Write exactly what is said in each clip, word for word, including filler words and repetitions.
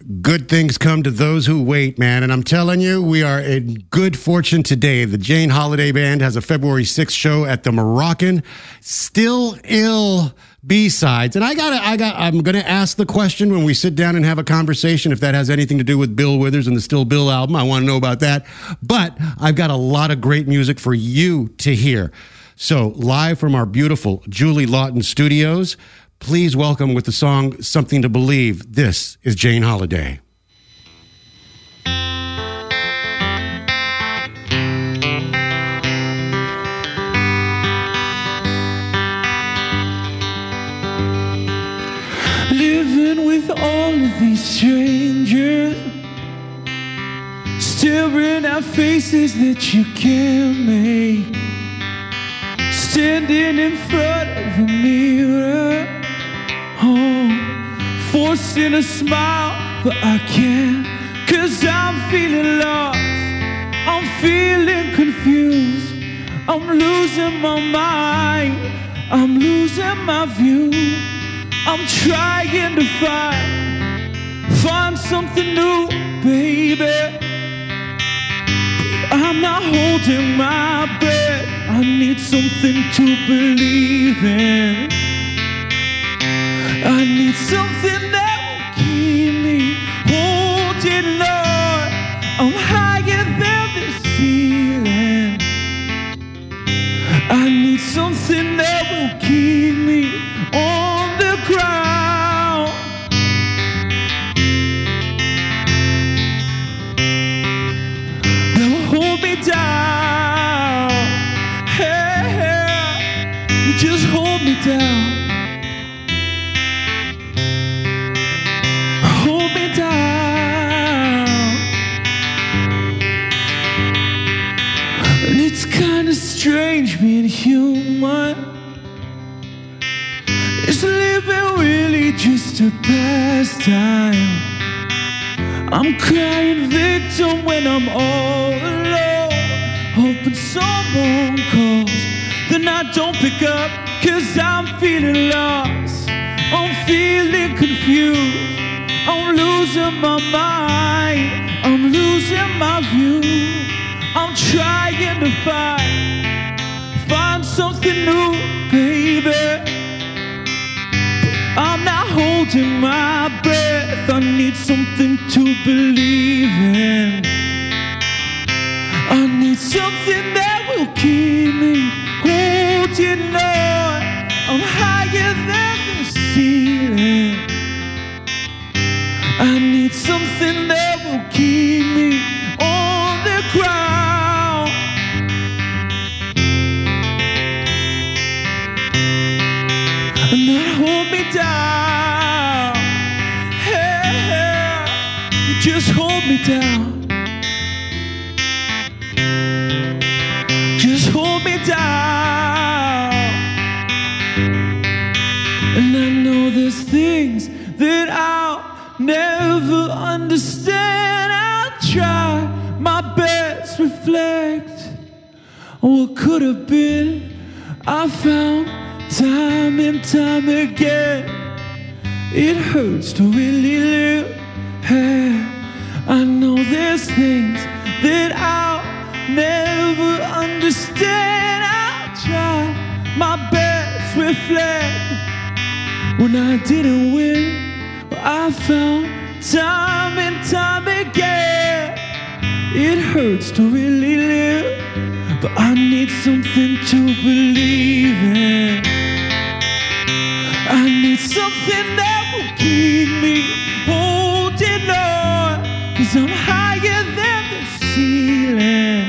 Good things come to those who wait, man. And I'm telling you, we are in good fortune today. The Jane Holiday Band has a February sixth show at the Moroccan. Still Ill B-sides. And I got I got I'm going to ask the question when we sit down and have a conversation if that has anything to do with Bill Withers and the Still Bill album. I want to know about that. But I've got a lot of great music for you to hear. So, live from our beautiful Julie Lawton studios, please welcome with the song Something to Believe. This is Jane Holiday. Living with all of these strangers, staring at faces that you can't make, standing in front of a mirror, oh, forcing a smile, but I can't, 'cause I'm feeling lost, I'm feeling confused, I'm losing my mind, I'm losing my view, I'm trying to find, find something new, baby, I'm not holding my breath, I need something to believe in, I need something that will keep me holding on. I'm higher than the ceiling. I need something that will keep me on the ground. That will hold me down. Hey, hey, you just hold me down. Strange being human. Is living really just a pastime? I'm crying victim when I'm all alone, hoping someone calls, then I don't pick up, 'cause I'm feeling lost, I'm feeling confused, I'm losing my mind, I'm losing my view, I'm trying to find Find something new, baby, but I'm not holding my breath, I need something to believe in, I need something that will keep me holding on, I'm higher than the ceiling, I need something that will keep me on the ground. And not hold me down. Hey, hey, you just hold me down. Just hold me down. And I know there's things that I'll never understand. I'll try my best to reflect on what could have been. I found time and time again, it hurts to really live. Hey, I know there's things that I'll never understand. I'll try my best to reflect when I didn't win. I found time and time again, it hurts to really live, but I need something to believe in. I need something that will keep me holding on, 'cause I'm higher than the ceiling.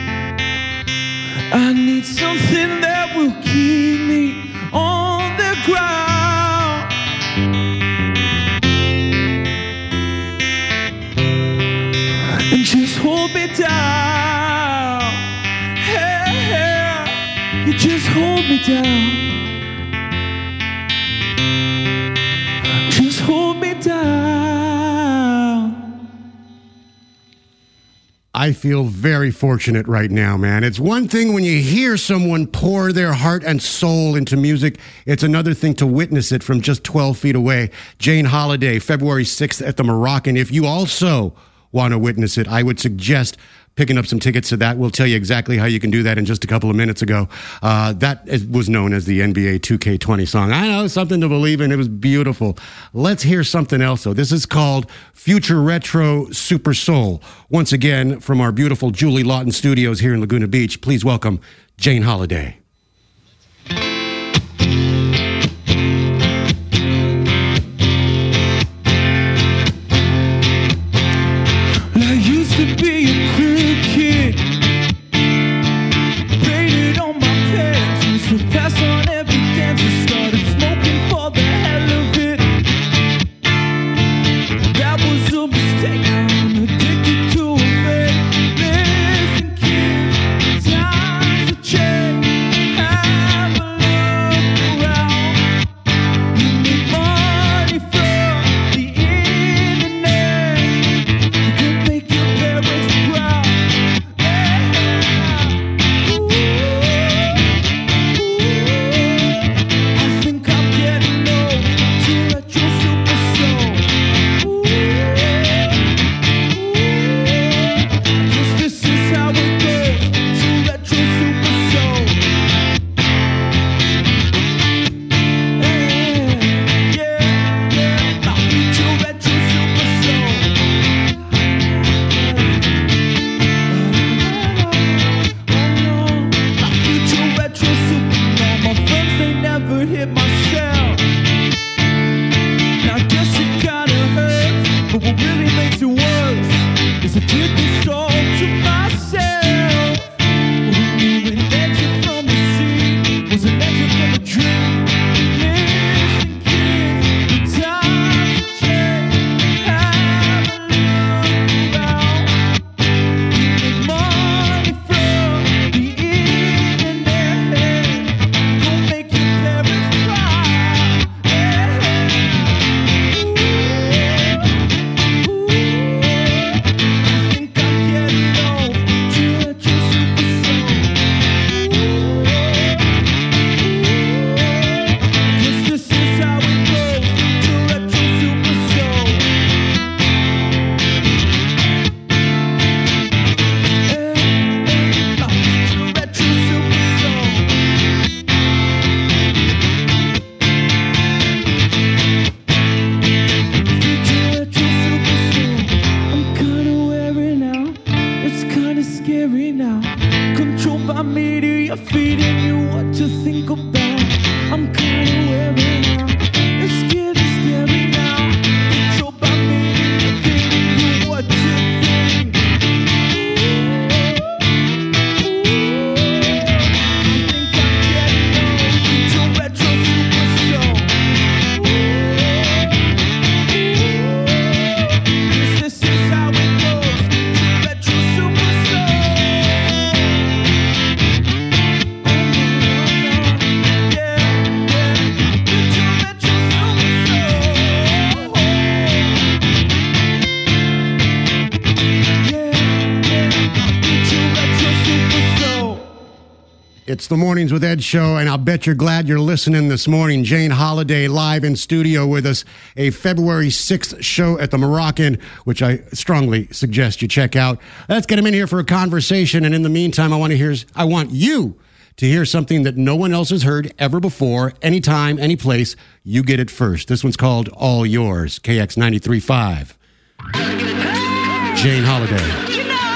I need something that will keep me on the ground. And just hold me down. Hey, hey, you just hold me down. Hold me down. I feel very fortunate right now, man. It's one thing when you hear someone pour their heart and soul into music. It's another thing to witness it from just twelve feet away. Jane Holiday, February sixth at the Moroccan. If you also want to witness it, I would suggest picking up some tickets to that. We'll tell you exactly how you can do that in just a couple of minutes ago. Uh, that is, was known as the N B A two K twenty song. I know, something to believe in. It was beautiful. Let's hear something else, though. This is called Future Retro Super Soul. Once again, from our beautiful Julie Lawton Studios here in Laguna Beach, please welcome Jane Holiday. It's the Mornings with Ed show, and I'll bet you're glad you're listening this morning. Jane Holiday live in studio with us, a February sixth show at the Moroccan, which I strongly suggest you check out. Let's get him in here for a conversation, and in the meantime, I want to hear, I want you to hear something that no one else has heard ever before, anytime, any place. You get it first. This one's called All Yours, K X ninety-three point five. Jane Holiday.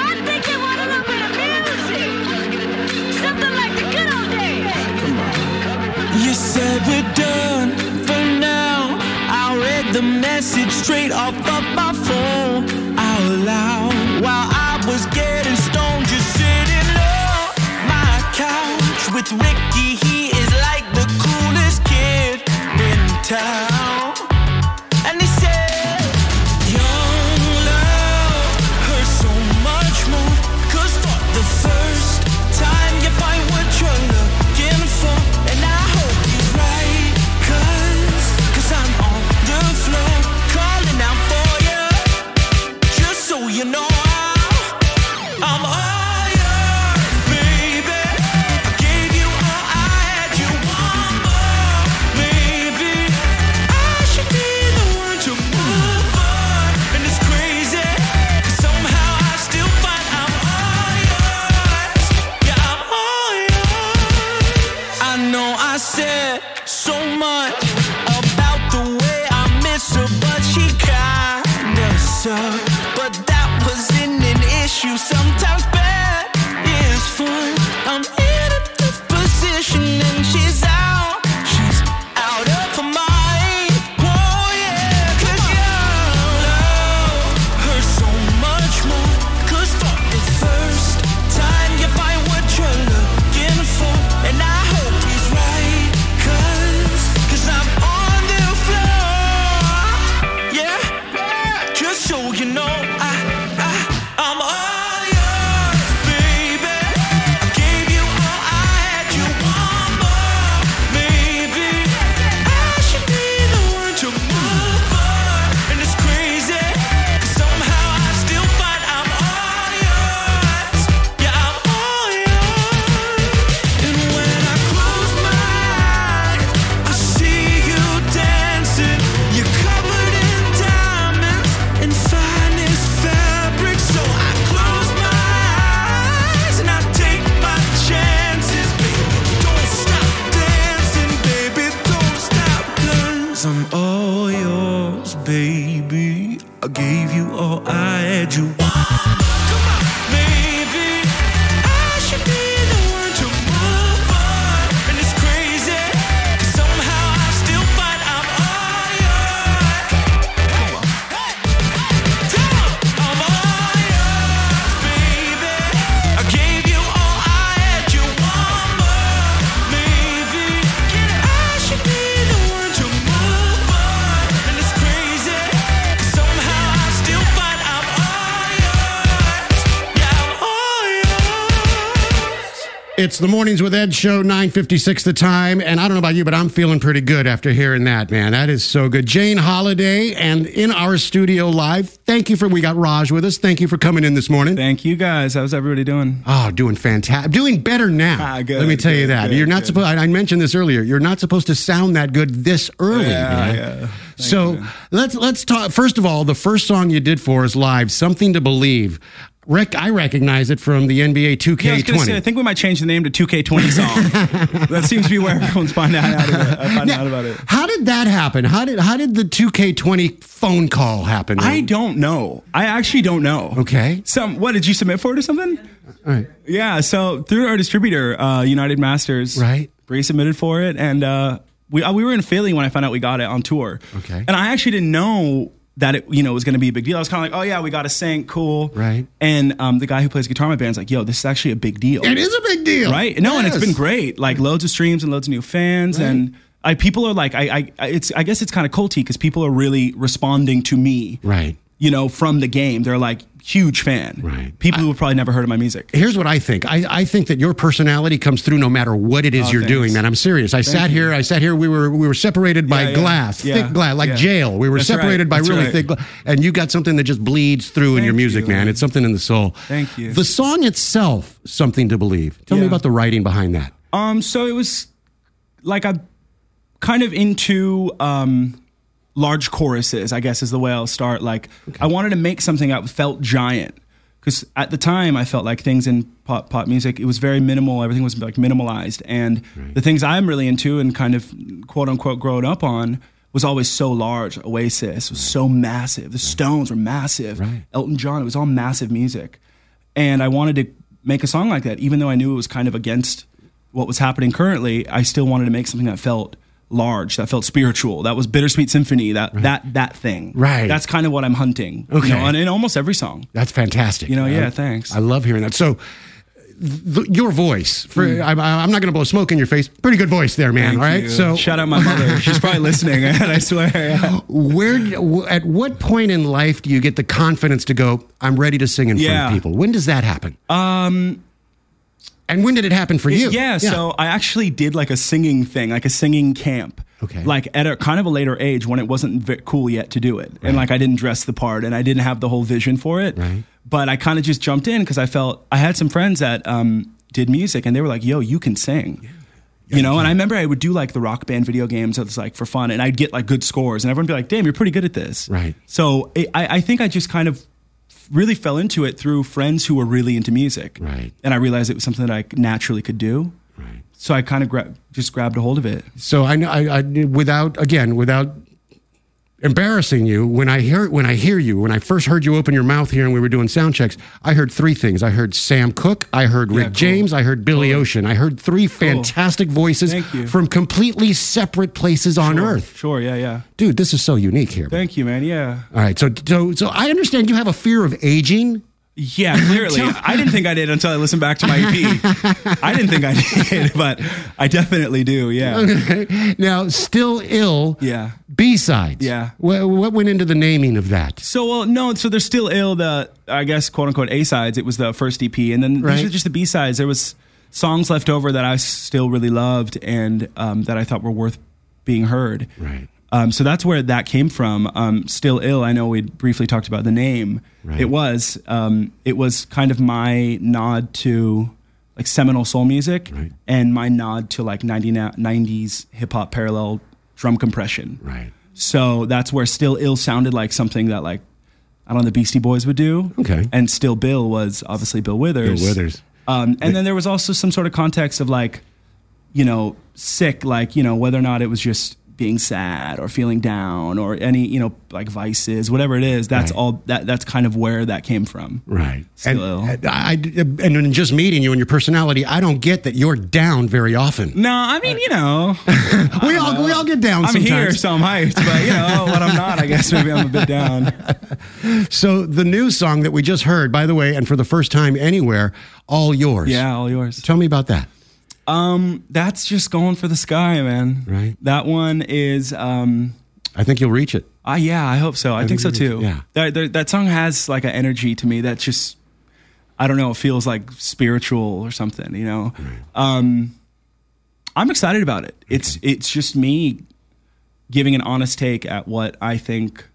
Said we're done for now. I read the message straight off of my phone out loud while I was getting stoned, just sitting on my couch with Ricky. He is like the coolest kid in town. And he said, young love hurts so much more, 'cause for the first time you find what you're looking for. And I hope he's right, 'cause, 'cause I'm on the floor calling out for you, just so you know. suck, but that wasn't an issue. Sometimes bad is fun. I'm in a tough position and she's out. She's out of her mind. Oh yeah, 'cause your love hurts so much more. 'Cause for the first time you find what you're looking for, and I hope he's right. 'Cause 'cause I'm on the floor. Yeah, just so you know, I I I'm all yours, baby. I gave you all I had. You want more, maybe. I should be the one to move on, and it's crazy. 'Cause somehow I still find I'm all yours. Yeah, I'm all yours. And when I close my eyes, I see you dancing. You're covered in diamonds and finest fabric. So I close my eyes and I take my chances, baby. Don't stop dancing, baby. Don't stop, 'cause I'm all yours, baby. I gave you all I had. You want more? Come on, maybe. I should be the one to move on, and it's crazy. 'Cause somehow I still find I'm all yours. Come on, hey, hey, tell 'em I'm all yours, baby. I gave you all I had. You want more, maybe. I should be the one to move on, and it's crazy. 'Cause somehow I still find I'm all yours. Yeah, I'm all yours. It's the Mornings with Ed show, nine fifty-six the time. And I don't know about you, but I'm feeling pretty good after hearing that, man. That is so good. Jane Holiday, and in our studio live, thank you for, we got Raj with us. Thank you for coming in this morning. Thank you guys. How's everybody doing? Oh, doing fantastic. Doing better now. Ah, good, Let me tell you good, that. good, You're not good. supposed, I mentioned this earlier, you're not supposed to sound that good this early, Yeah, man. yeah. Thank So you. let's let's talk. First of all, the first song you did for us live, "Something to Believe." Rec, I recognize it from the N B A two Yeah, I K was gonna twenty. say, I think we might change the name to two K twenty song. That seems to be where everyone's finding out, out, of it, finding Now, out about it. How did that happen? How did how did the two K twenty phone call happen? I don't know. I actually don't know. Okay. Some. What did you submit for it or something? All right. Yeah. So through our distributor, uh, United Masters, Right. Bree submitted for it, and uh, we uh, we were in Philly when I found out we got it on tour. Okay. And I actually didn't know that it, you know, was going to be a big deal. I was kind of like, oh yeah, we got a sync, cool. Right. And um, the guy who plays guitar in my band's like, yo, this is actually a big deal. It is a big deal. Right? No, and it's Yes. been great. Like loads of streams and loads of new fans. Right. And I, people are like, I, I, it's, I guess it's kind of culty because people are really responding to me, Right. you know, from the game. They're like huge fan. Right. People who have probably never heard of my music. Here's what I think. I, I think that your personality comes through no matter what it is Oh, you're thanks. doing, man. I'm serious. I sat you. here. I sat here. We were we were separated by Yeah, yeah, glass, yeah, thick glass, like yeah. jail. We were That's separated right, by that's really right. thick glass. And you got something that just bleeds through in your Thank music, you. man. It's something in the soul. Thank you. The song itself, "Something to Believe." Tell me Yeah. about the writing behind that. Um, so it was like I'm kind of into um, large choruses, I guess is the way I'll start. Like I wanted to make something that felt giant. Because at the time, I felt like things in pop pop music, it was very minimal. Everything was like minimalized. And Right. the things I'm really into and kind of quote unquote growing up on was always so large. Oasis was so massive. The Stones were massive. Right. Elton John, it was all massive music. And I wanted to make a song like that. Even though I knew it was kind of against what was happening currently, I still wanted to make something that felt large, that felt spiritual. That was Bittersweet Symphony, that that that thing. Right. That's kind of what I'm hunting. Okay. You know, and in almost every song. That's fantastic. You know, yeah, I- thanks. I love hearing that. So, th- your voice, for Hmm. I'm, I'm not going to blow smoke in your face. Pretty good voice there, man. Thank all right. you. So, shout out my mother. She's probably listening. I swear. Yeah. where, w- at what point in life do you get the confidence to go, I'm ready to sing in front Yeah. of people? When does that happen? Um, and when did it happen for you? Yeah, so I actually did like a singing thing, like a singing camp. Okay. Like at a kind of a later age when it wasn't v- cool yet to do it. And like I didn't dress the part and I didn't have the whole vision for it. Right. But I kind of just jumped in because I felt I had some friends that um, did music and they were like, yo, you can sing. Yeah. You know, and I remember I would do like the Rock Band video games. It was like for fun and I'd get like good scores and everyone would be like, damn, you're pretty good at this. Right. So it, I, I think I just kind of really fell into it through friends who were really into music. Right. And I realized it was something that I naturally could do. Right. So I kind of gra- just grabbed a hold of it. So I know, I, I without again, without embarrassing you, when I hear when I hear you, when I first heard you open your mouth here and we were doing sound checks, I heard three things. I heard Sam Cooke, I heard Rick Yeah, cool. James, I heard Billy Cool. Ocean. I heard three fantastic voices Thank you. from completely separate places on Sure. earth. Sure, yeah, yeah. Dude, this is so unique here. Thank you, man. Yeah. All right, so so so I understand you have a fear of aging. Yeah, clearly. I didn't think I did until I listened back to my E P. I didn't think I did, but I definitely do, yeah. Okay. Now, Still Ill, Yeah. B-sides. Yeah. What, what went into the naming of that? So, well, no, so there's Still Ill, the, I guess, quote unquote, A-sides. It was the first E P. And then Right. these were just the B-sides. There was songs left over that I still really loved and um, that I thought were worth being heard. Right. Um, so that's where that came from. Um, Still Ill, I know we briefly talked about the name. Right. It was um, it was kind of my nod to like seminal soul music Right. and my nod to like nineties hip hop parallel drum compression. Right. So that's where Still Ill sounded like something that like I don't know the Beastie Boys would do. Okay. And Still Bill was obviously Bill Withers. Bill Withers. Um, and then there was also some sort of context of like, you know, sick, like, you know, whether or not it was just being sad or feeling down or any, you know, like vices, whatever it is, that's Right. all that that's kind of where that came from. Right. Still and, Ill. and I, and in just meeting you and your personality, I don't get that you're down very often. No, I mean, you know, we all we all get down I'm sometimes. here, so I'm hyped, but you know, when I'm not, I guess maybe I'm a bit down. So the new song that we just heard, by the way, and for the first time anywhere, All Yours. Yeah, all yours. Tell me about that. Um, that's just going for the sky, man. Right. That one is, um, I think you'll reach it. Ah, yeah, I hope so. I, think, think so you too. do, yeah. That, that that song has like an energy to me that's just, I don't know, it feels like spiritual or something. You know, um, I'm excited about it. It's it's just me giving an honest take at what I think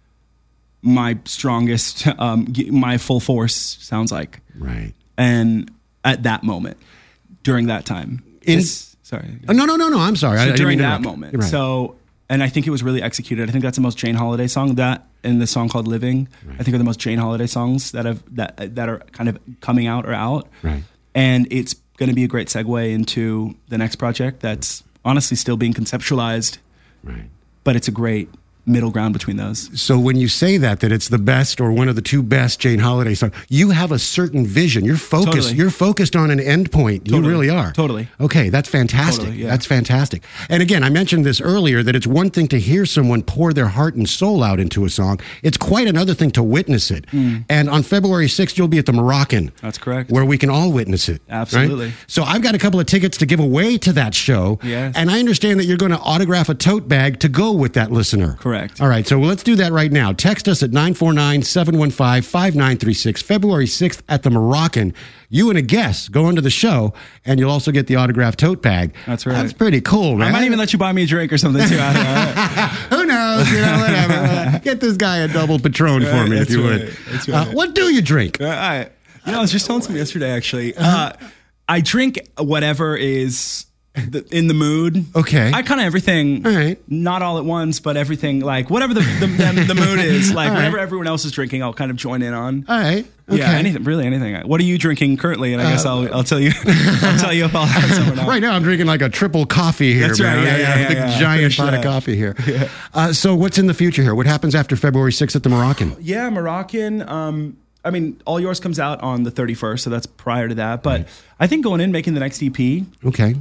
my strongest, um, g- my full force sounds like, Right. and at that moment, during that time. In- This- sorry. Oh, no, no, no, no. I'm sorry. I, I So didn't during mean to that interrupt. moment. You're right. So, and I think it was really executed. I think that's the most Jane Holiday song. That and the song called "Living," I think are the most Jane Holiday songs that have that that are kind of coming out or out. Right. And it's going to be a great segue into the next project that's honestly still being conceptualized, Right. but it's a great middle ground between those. So when you say that, that it's the best or one of the two best Jane Holiday songs, you have a certain vision. You're focused. Totally. You're focused on an end point. You Totally. really are. Totally. Okay, that's fantastic. Totally, yeah. That's fantastic. And again, I mentioned this earlier that it's one thing to hear someone pour their heart and soul out into a song. It's quite another thing to witness it. And on February sixth, you'll be at the Moroccan. That's correct. Where we can all witness it. right? Absolutely. So I've got a couple of tickets to give away to that show. Yes. And I understand that you're going to autograph a tote bag to go with that listener. Correct. All right, so let's do that right now. Text us at nine four nine, seven one five, five nine three six. February sixth at the Moroccan. You and a guest go into the show, and you'll also get the autographed tote bag. That's right. That's pretty cool, man. I might even let you buy me a drink or something too. I don't know. Who knows? You know, whatever. Uh, get this guy a double Patron for me, if That's you right. would. That's Uh, right. what do you drink? Uh, I, you know, I was just telling someone yesterday, actually. Uh, I drink whatever is the, in the mood. Okay. I kind of everything. All right. Not all at once, but everything, like, whatever the the, the, the mood is. Like, All right. whatever everyone else is drinking, I'll kind of join in on. All right. Okay. Yeah, anything, really anything. What are you drinking currently? And I guess I'll I'll tell you I'll tell you if I'll have some or not. Right now, I'm drinking like a triple coffee here, That's man. right. Yeah, I got yeah, a yeah, big yeah. giant Finish pot of that. coffee here. Uh, so, what's in the future here? What happens after February sixth at the Moroccan? Yeah, Moroccan. Um, I mean, All Yours comes out on the thirty-first, so that's prior to that. But I think going in, making the next E P. Okay.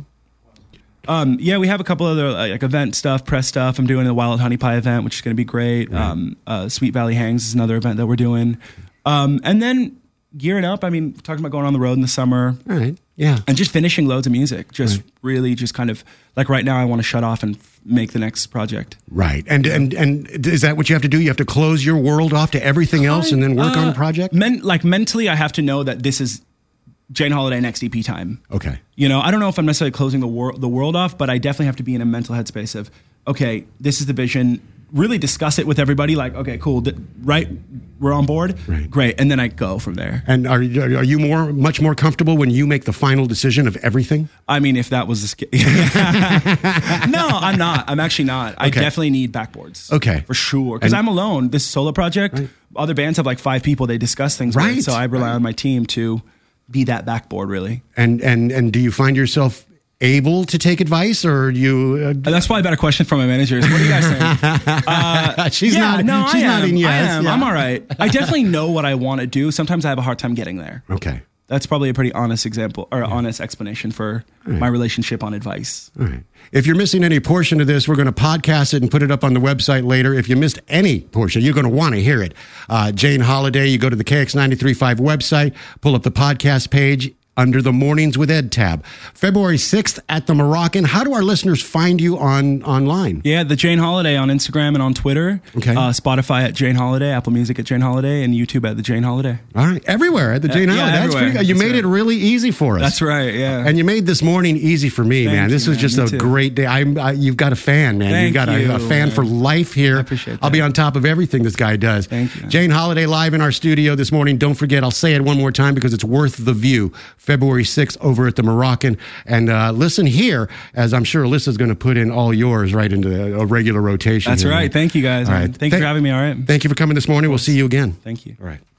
Um, yeah, we have a couple other like event stuff, press stuff. I'm doing the Wild Honey Pie event, which is going to be great. Um, uh, Sweet Valley Hangs is another event that we're doing. Um, and then gearing up. I mean, talking about going on the road in the summer. All right. Yeah. And just finishing loads of music. Just really just kind of like right now I want to shut off and f- make the next project. Right. And and and is that what you have to do? You have to close your world off to everything else and then work on Uh, a project? Men- like mentally I have to know that this is Jane Holiday next E P time. Okay. You know, I don't know if I'm necessarily closing the world the world off, but I definitely have to be in a mental headspace of, okay, this is the vision. Really discuss it with everybody. Like, okay, cool, th- right? We're on board. Right. Great, and then I go from there. And are you- are you more much more comfortable when you make the final decision of everything? I mean, if that was the sk- no, I'm not. I'm actually not. I Okay. definitely need backboards. Okay. for sure. Because And- I'm alone. This solo project, other bands have like five people they discuss things Right. with. So I rely on my team to be that backboard. Really. And and and do you find yourself able to take advice, or you? Uh, That's probably a better question from my managers. What are you guys saying? Uh, she's yeah, not. No, she's I am. nodding yes. I am. Yeah. I'm all right. I definitely know what I want to do. Sometimes I have a hard time getting there. Okay. That's probably a pretty honest example or yeah. honest explanation for right. my relationship on advice. All right. If you're missing any portion of this, we're going to podcast it and put it up on the website later. If you missed any portion, you're going to want to hear it. Uh, Jane Holiday, you go to the K X ninety-three point five website, pull up the podcast page under the Mornings with Ed tab. February sixth at the Moroccan. How do our listeners find you on online? Yeah, the Jane Holiday on Instagram and on Twitter. Okay. Uh, Spotify at Jane Holiday, Apple Music at Jane Holiday, and YouTube at the Jane Holiday. All right. Everywhere at the Jane uh, Holiday. Yeah, That's pretty good. You That's made right. it really easy for us. That's right, yeah. And you made this morning easy for me, Thank man. This you, was man. just Me a too. great day. I'm, I, you've got a fan, man. Thank You've got you, a, a fan man. for life here. I appreciate that. I'll be on top of everything this guy does. Thank you. Jane Holiday live in our studio this morning. Don't forget, I'll say it one more time because it's worth the view. February sixth over at the Moroccan. And uh, listen here, as I'm sure Alyssa's going to put in all yours right into a regular rotation. That's here, right. man. Thank you, guys. All right. Thank Thank, you for having me. All right. Thank you for coming this morning. We'll see you again. Thank you. All right.